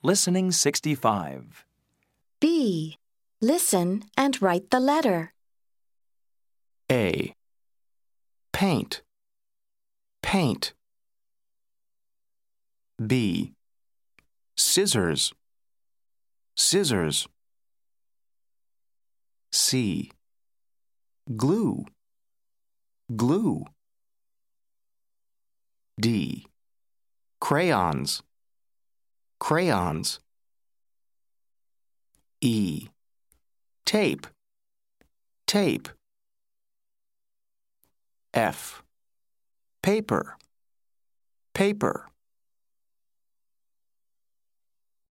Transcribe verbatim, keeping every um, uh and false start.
Listening sixty-five. B. Listen and write the letter. A. Paint, paint. B. Scissors, scissors. C. Glue, glue. D. Crayons, crayons. E. Tape, tape. F. Paper, paper.